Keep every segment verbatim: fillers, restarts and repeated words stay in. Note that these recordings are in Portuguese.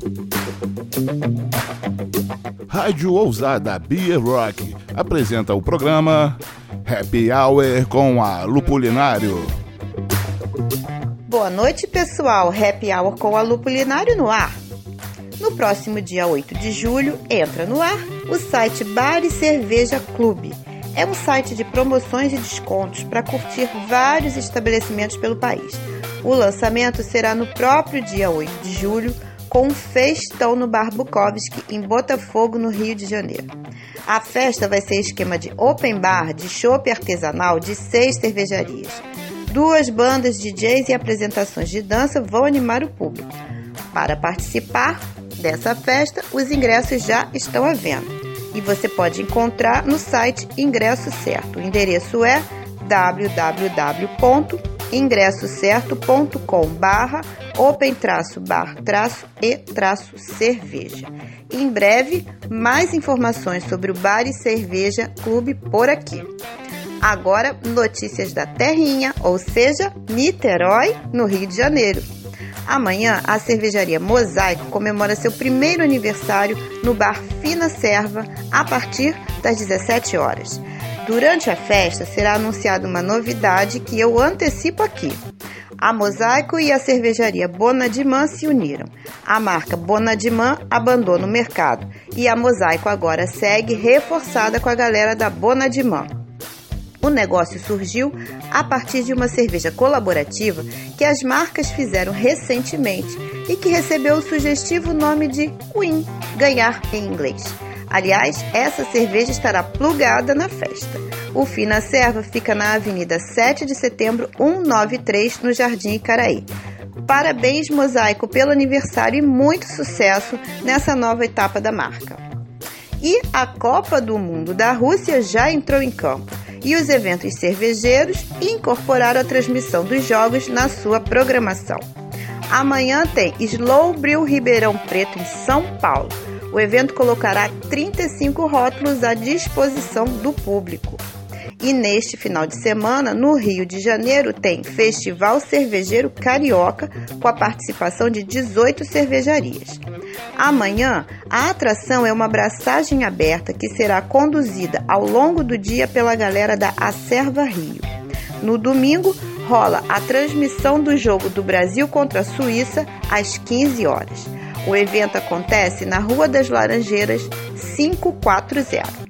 Rádio Ousada Beer Rock apresenta o programa Happy Hour com a Lupulinário. Boa noite, pessoal. Happy Hour com a Lupulinário no ar. No próximo dia oito de julho, entra no ar o site Bar e Cerveja Clube. É um site de promoções e descontos para curtir vários estabelecimentos pelo país. O lançamento será no próprio dia oito de julho, com um festão no Bar Bukowski, em Botafogo, no Rio de Janeiro. A festa vai ser esquema de open bar de chopp artesanal de seis cervejarias. Duas bandas D Js e apresentações de dança vão animar o público. Para participar dessa festa, os ingressos já estão à venda e você pode encontrar no site Ingresso Certo. O endereço é w w w ponto ingresso certo ponto com barra open traço bar traço e traço cerveja. Em breve, mais informações sobre o Bar e Cerveja Clube por aqui. Agora, notícias da terrinha, ou seja, Niterói, no Rio de Janeiro. Amanhã, a cervejaria Mosaico comemora seu primeiro aniversário no Bar Fina Serva, a partir das dezessete horas. Durante a festa, será anunciada uma novidade que eu antecipo aqui. A Mosaico e a cervejaria Bonadimã se uniram. A marca Bonadimã abandona o mercado e a Mosaico agora segue reforçada com a galera da Bonadimã. O negócio surgiu a partir de uma cerveja colaborativa que as marcas fizeram recentemente e que recebeu o sugestivo nome de Queen, ganhar em inglês. Aliás, essa cerveja estará plugada na festa. O Fina Serva fica na Avenida sete de Setembro, cento e noventa e três, no Jardim Icaraí. Parabéns, Mosaico, pelo aniversário e muito sucesso nessa nova etapa da marca. E a Copa do Mundo da Rússia já entrou em campo e os eventos cervejeiros incorporaram a transmissão dos jogos na sua programação. Amanhã tem Slow Brew Ribeirão Preto, em São Paulo. O evento colocará trinta e cinco rótulos à disposição do público. E neste final de semana, no Rio de Janeiro, tem Festival Cervejeiro Carioca, com a participação de dezoito cervejarias. Amanhã, a atração é uma abraçagem aberta que será conduzida ao longo do dia pela galera da Acerva Rio. No domingo, rola a transmissão do jogo do Brasil contra a Suíça às quinze horas. O evento acontece na Rua das Laranjeiras, quinhentos e quarenta.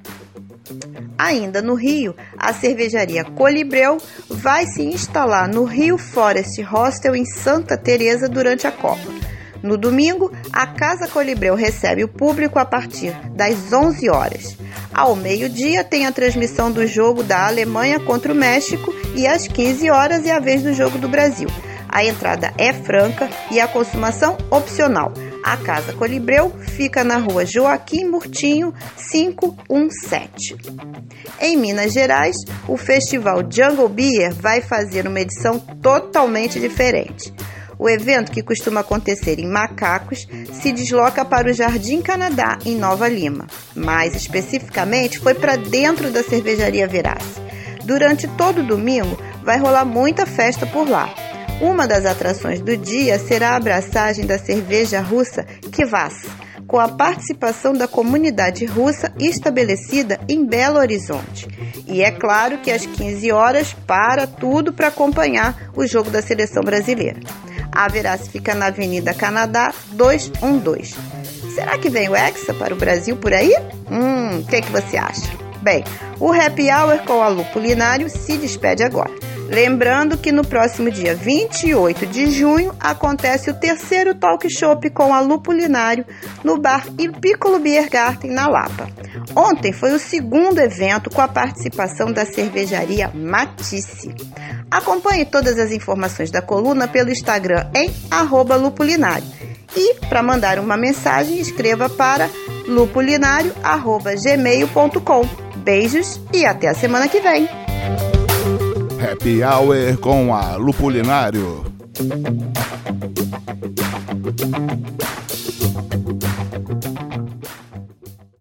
Ainda no Rio, a cervejaria Colibreu vai se instalar no Rio Forest Hostel, em Santa Teresa, durante a Copa. No domingo, a Casa Colibreu recebe o público a partir das onze horas. Ao meio-dia, tem a transmissão do jogo da Alemanha contra o México e às quinze horas é a vez do jogo do Brasil. A entrada é franca e a consumação opcional. A Casa Colibreu fica na rua Joaquim Murtinho, quinhentos e dezessete. Em Minas Gerais, o Festival Jungle Beer vai fazer uma edição totalmente diferente. O evento, que costuma acontecer em Macacos, se desloca para o Jardim Canadá, em Nova Lima. Mais especificamente, foi para dentro da cervejaria Verace. Durante todo o domingo, vai rolar muita festa por lá. Uma das atrações do dia será a abraçagem da cerveja russa Kvass, com a participação da comunidade russa estabelecida em Belo Horizonte. E é claro que às quinze horas para tudo para acompanhar o jogo da seleção brasileira. A Verace fica na Avenida Canadá duzentos e doze. Será que vem o Hexa para o Brasil por aí? Hum, o que, que você acha? Bem, o Happy Hour com a Lupulinário se despede agora. Lembrando que no próximo dia vinte e oito de junho acontece o terceiro talk show com a Lupulinário no bar Piccolo Biergarten, na Lapa. Ontem foi o segundo evento com a participação da cervejaria Matisse. Acompanhe todas as informações da coluna pelo Instagram em arroba lupulinário. E, para mandar uma mensagem, escreva para lupulinário arroba gmail ponto com. Beijos e até a semana que vem! Happy Hour com a Lupulinário.